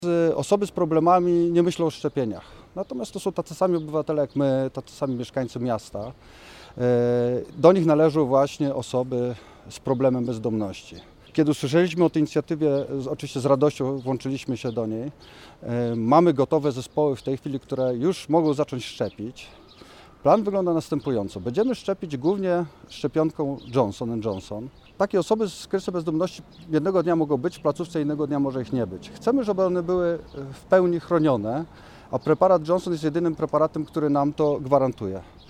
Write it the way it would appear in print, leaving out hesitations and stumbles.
Osoby z problemami nie myślą o szczepieniach. Natomiast to są tacy sami obywatele jak my, tacy sami mieszkańcy miasta. Do nich należą właśnie osoby z problemem bezdomności. Kiedy usłyszeliśmy o tej inicjatywie, oczywiście z radością włączyliśmy się do niej. Mamy gotowe zespoły w tej chwili, które już mogą zacząć szczepić. Plan wygląda następująco. Będziemy szczepić głównie szczepionką Johnson & Johnson. Takie osoby z kryzysem bezdomności jednego dnia mogą być w placówce, innego dnia może ich nie być. Chcemy, żeby one były w pełni chronione, a preparat Johnson jest jedynym preparatem, który nam to gwarantuje.